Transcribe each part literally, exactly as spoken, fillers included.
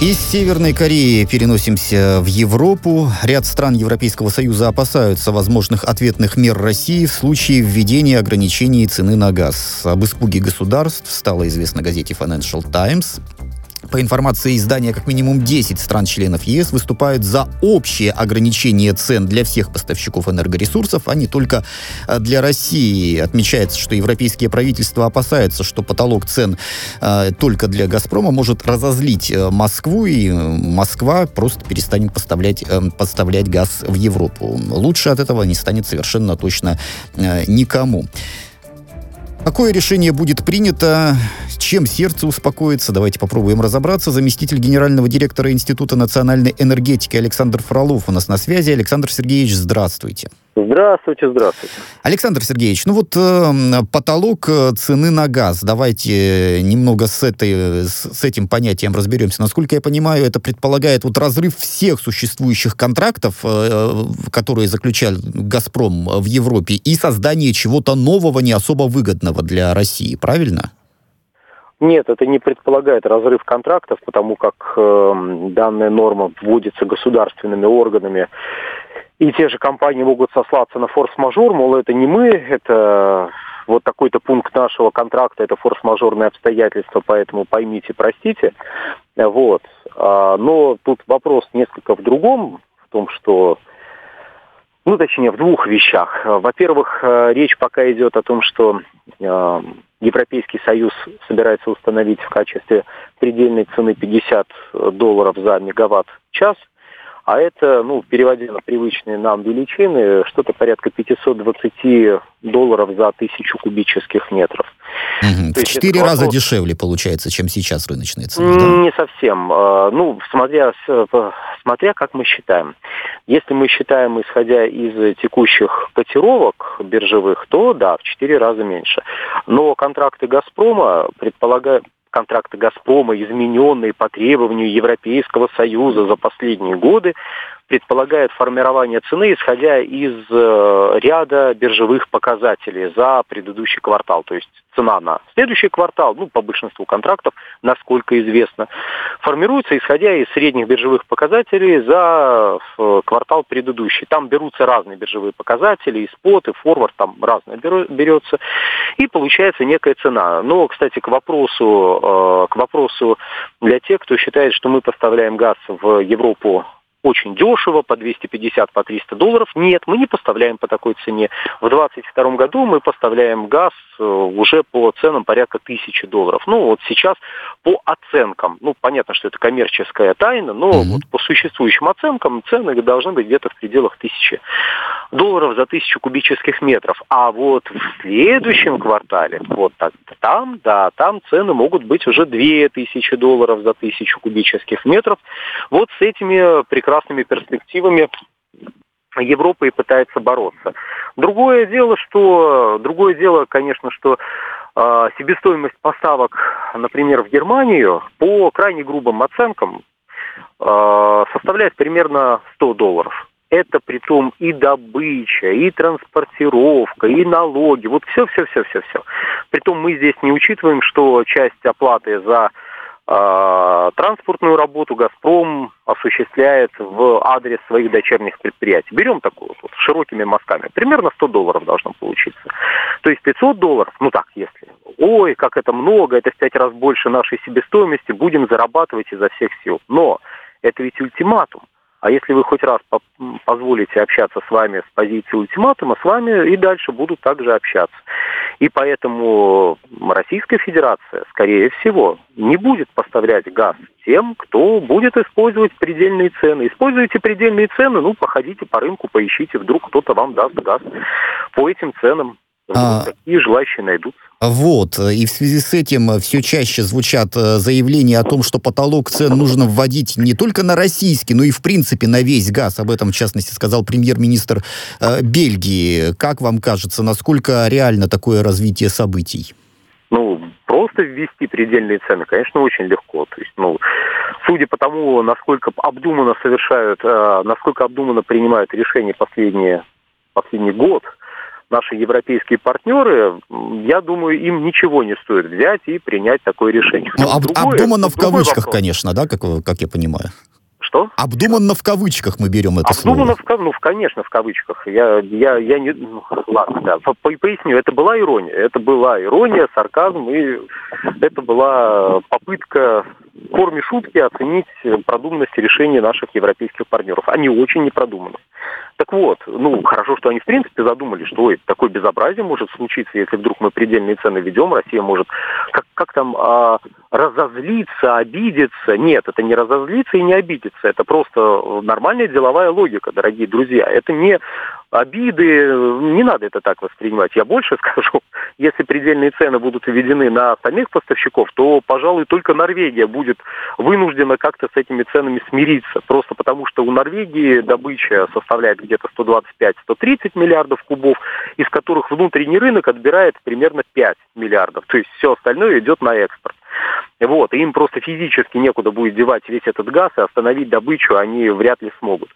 Из Северной Кореи переносимся в Европу. Ряд стран Европейского Союза опасаются возможных ответных мер России в случае введения ограничений цены на газ. Об испуге государств стало известно газете Financial Times. По информации издания, как минимум десять стран-членов ЕС выступают за общее ограничение цен для всех поставщиков энергоресурсов, а не только для России. Отмечается, что европейские правительства опасаются, что потолок цен э, только для «Газпрома» может разозлить Москву, и Москва просто перестанет поставлять, э, поставлять газ в Европу. Лучше от этого не станет совершенно точно э, никому. Какое решение будет принято? Чем сердце успокоится? Давайте попробуем разобраться. Заместитель генерального директора Института национальной энергетики Александр Фролов у нас на связи. Александр Сергеевич, здравствуйте. Здравствуйте, здравствуйте. Александр Сергеевич, ну вот э, потолок цены на газ. Давайте немного с, этой, с, с этим понятием разберемся. Насколько я понимаю, это предполагает вот разрыв всех существующих контрактов, э, которые заключал «Газпром» в Европе, и создание чего-то нового, не особо выгодного для России, правильно? Нет, это не предполагает разрыв контрактов, потому как э, данная норма вводится государственными органами, и те же компании могут сослаться на форс-мажор, мол, это не мы, это вот такой-то пункт нашего контракта, это форс-мажорные обстоятельства, поэтому поймите, простите. Вот. Но тут вопрос несколько в другом, в том, что, ну, точнее, в двух вещах. Во-первых, речь пока идет о том, что Европейский Союз собирается установить в качестве предельной цены пятьдесят долларов за мегаватт-час, а это, ну, переводя на привычные нам величины, что-то порядка пятьсот двадцать долларов за тысячу кубических метров. Угу. В четыре раза вопрос... дешевле получается, чем сейчас рыночные цены, да? Не совсем. Ну, смотря, смотря как мы считаем. Если мы считаем, исходя из текущих котировок биржевых, то да, в четыре раза меньше. Но контракты «Газпрома» предполагают, контракты «Газпрома», измененные по требованию Европейского Союза за последние годы, предполагает формирование цены, исходя из э, ряда биржевых показателей за предыдущий квартал. То есть цена на следующий квартал, ну, по большинству контрактов, насколько известно, формируется, исходя из средних биржевых показателей за э, квартал предыдущий. Там берутся разные биржевые показатели, и спот, и форвард, там разное берется, и получается некая цена. Но, кстати, к вопросу, э, к вопросу для тех, кто считает, что мы поставляем газ в Европу очень дешево, по двести пятьдесят, по триста долларов. Нет, мы не поставляем по такой цене. В двадцать втором году мы поставляем газ уже по ценам порядка тысячи долларов. Ну, вот сейчас по оценкам, ну, понятно, что это коммерческая тайна, но mm-hmm. вот по существующим оценкам цены должны быть где-то в пределах тысячи долларов за тысячу кубических метров. А вот в следующем квартале, вот так, там, да, там цены могут быть уже две тысячи долларов за тысячу кубических метров. Вот с этими прекрасными перспективами Европа и пытается бороться. Другое дело, что, другое дело, конечно, что э, себестоимость поставок, например, в Германию по крайне грубым оценкам э, составляет примерно сто долларов. Это притом и добыча, и транспортировка, и налоги. Вот все-все-все-все-все. Притом мы здесь не учитываем, что часть оплаты за э, транспортную работу «Газпром» осуществляет в адрес своих дочерних предприятий. Берем такую вот, вот широкими мазками. Примерно сто долларов должно получиться. То есть пятьсот долларов, ну так, если, ой, как это много, это в пять раз больше нашей себестоимости, будем зарабатывать изо всех сил. Но это ведь ультиматум. А если вы хоть раз по- позволите общаться с вами с позиции ультиматума, с вами и дальше будут также общаться. И поэтому Российская Федерация, скорее всего, не будет поставлять газ тем, кто будет использовать предельные цены. Используйте предельные цены, ну, походите по рынку, поищите, вдруг кто-то вам даст газ по этим ценам. А... Такие желающие найдутся. Вот, и в связи с этим все чаще звучат заявления о том, что потолок цен нужно вводить не только на российский, но и в принципе на весь газ. Об этом, в частности, сказал премьер-министр э, Бельгии. Как вам кажется, насколько реально такое развитие событий? Ну, просто ввести предельные цены, конечно, очень легко. То есть, ну, судя по тому, насколько обдуманно совершают, э, насколько обдуманно принимают решения последние, последний год, наши европейские партнеры, я думаю, им ничего не стоит взять и принять такое решение. Ну, об, другое, обдуманно в кавычках, вопрос. конечно, да, как, как я понимаю. Что? Обдуманно в кавычках мы берем это Обдуманно слово. в, ну, конечно, в кавычках. Я, я, я не... Ну, ладно, да. По, поясню, это была ирония. Это была ирония, сарказм, и это была попытка в форме шутки оценить продуманность решения наших европейских партнеров. Они очень непродуманы. Так вот, ну, хорошо, что они в принципе задумали, что ой, такое безобразие может случиться, если вдруг мы предельные цены ведем, Россия может как, как там а, разозлиться, обидеться. Нет, это не разозлиться и не обидеться, это просто нормальная деловая логика, дорогие друзья. Это не обиды, не надо это так воспринимать. Я больше скажу, если предельные цены будут введены на остальных поставщиков, то, пожалуй, только Норвегия будет вынуждена как-то с этими ценами смириться. Просто потому, что у Норвегии добыча составляет где-то сто двадцать пять - сто тридцать миллиардов кубов, из которых внутренний рынок отбирает примерно пять миллиардов. То есть все остальное идет на экспорт. Вот, и им просто физически некуда будет девать весь этот газ, и остановить добычу они вряд ли смогут.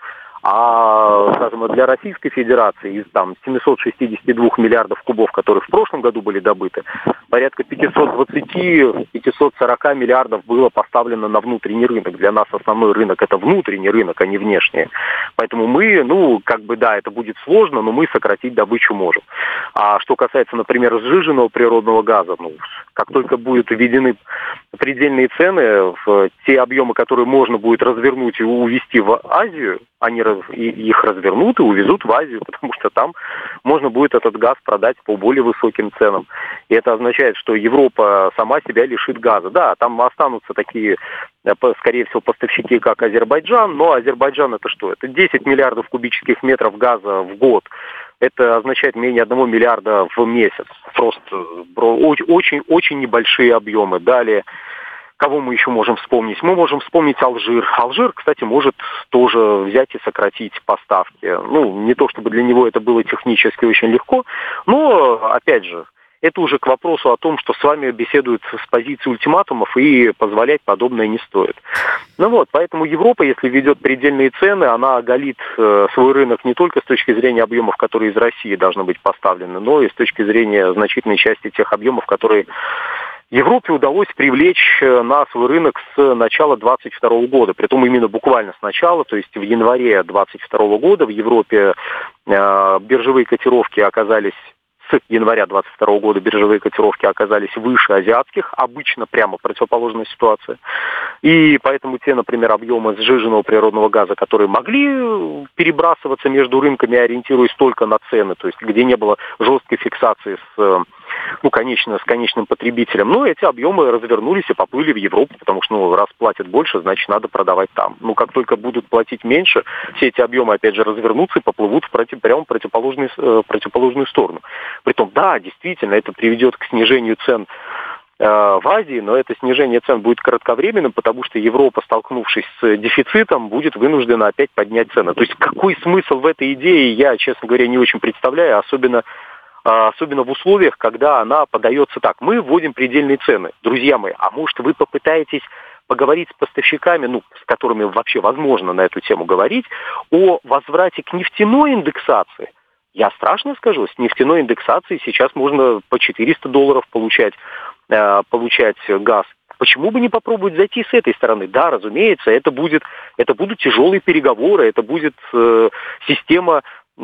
А, скажем, для Российской Федерации из там семьсот шестьдесят два миллиардов кубов, которые в прошлом году были добыты, порядка пятьсот двадцать - пятьсот сорок миллиардов было поставлено на внутренний рынок. Для нас основной рынок – это внутренний рынок, а не внешний. Поэтому мы, ну, как бы, да, это будет сложно, но мы сократить добычу можем. А что касается, например, сжиженного природного газа, ну, как только будут введены предельные цены, в те объемы, которые можно будет развернуть и увезти в Азию, они раз, и, их развернут и увезут в Азию, потому что там можно будет этот газ продать по более высоким ценам. И это означает, что Европа сама себя лишит газа. Да, там останутся такие, скорее всего, поставщики, как Азербайджан, но Азербайджан это что? Это десять миллиардов кубических метров газа в год. Это означает менее одного миллиарда в месяц. Просто очень-очень небольшие объемы. Далее, кого мы еще можем вспомнить? Мы можем вспомнить Алжир. Алжир, кстати, может тоже взять и сократить поставки. Ну, не то чтобы для него это было технически очень легко, но, опять же, это уже к вопросу о том, что с вами беседуют с позиции ультиматумов, и позволять подобное не стоит. Ну вот, поэтому Европа, если ведет предельные цены, она оголит э, свой рынок не только с точки зрения объемов, которые из России должны быть поставлены, но и с точки зрения значительной части тех объемов, которые Европе удалось привлечь на свой рынок с начала двадцать второго года. Притом именно буквально с начала, то есть в январе двадцать второго года в Европе э, биржевые котировки оказались С января двадцать второго года биржевые котировки оказались выше азиатских, обычно прямо противоположная ситуация. И поэтому те, например, объемы сжиженного природного газа, которые могли перебрасываться между рынками, ориентируясь только на цены, то есть где не было жесткой фиксации с, ну, конечно, с конечным потребителем, но эти объемы развернулись и поплыли в Европу, потому что, ну, раз платят больше, значит, надо продавать там. Ну, как только будут платить меньше, все эти объемы, опять же, развернутся и поплывут в против, прямо противоположную, противоположную сторону. Притом, да, действительно, это приведет к снижению цен э, в Азии, но это снижение цен будет кратковременным, потому что Европа, столкнувшись с дефицитом, будет вынуждена опять поднять цены. То есть какой смысл в этой идее, я, честно говоря, не очень представляю, особенно, э, особенно в условиях, когда она подается так. Мы вводим предельные цены. Друзья мои, а может вы попытаетесь поговорить с поставщиками, ну, с которыми вообще возможно на эту тему говорить, о возврате к нефтяной индексации? Я страшно скажу, с нефтяной индексацией сейчас можно по четыреста долларов получать, э, получать газ. Почему бы не попробовать зайти с этой стороны? Да, разумеется, это будет, это будут тяжелые переговоры, это будет э, система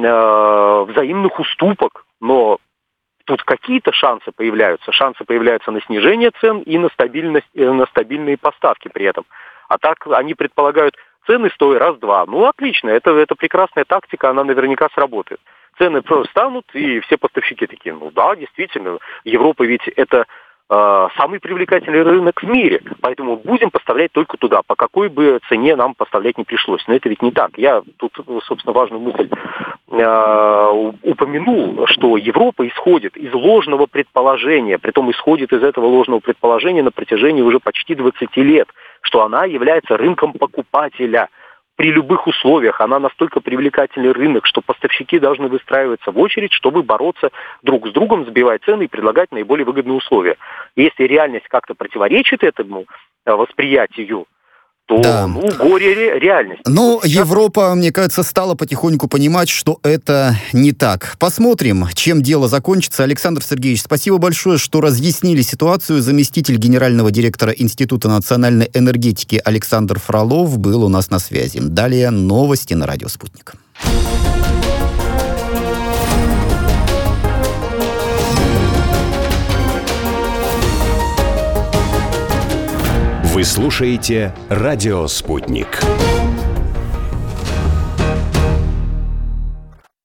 э, взаимных уступок, но тут какие-то шансы появляются. Шансы появляются на снижение цен и на стабильность, э, на стабильные поставки при этом. А так они предполагают цены стой раз-два. Ну, отлично, это, это прекрасная тактика, она наверняка сработает. Цены просто станут, и все поставщики такие, ну да, действительно, Европа ведь это э, самый привлекательный рынок в мире, поэтому будем поставлять только туда, по какой бы цене нам поставлять не пришлось. Но это ведь не так. Я тут, собственно, важную мысль э, упомянул, что Европа исходит из ложного предположения, притом исходит из этого ложного предположения на протяжении уже почти двадцати лет, что она является рынком покупателя. При любых условиях она настолько привлекательный рынок, что поставщики должны выстраиваться в очередь, чтобы бороться друг с другом, сбивать цены и предлагать наиболее выгодные условия. Если реальность как-то противоречит этому восприятию, то, да. ну, горе ре- реальность. Но Сейчас... Европа, мне кажется, стала потихоньку понимать, что это не так. Посмотрим, чем дело закончится. Александр Сергеевич, спасибо большое, что разъяснили ситуацию. Заместитель генерального директора Института национальной энергетики Александр Фролов был у нас на связи. Далее новости на радио «Спутник». Вы слушаете «Радио Спутник».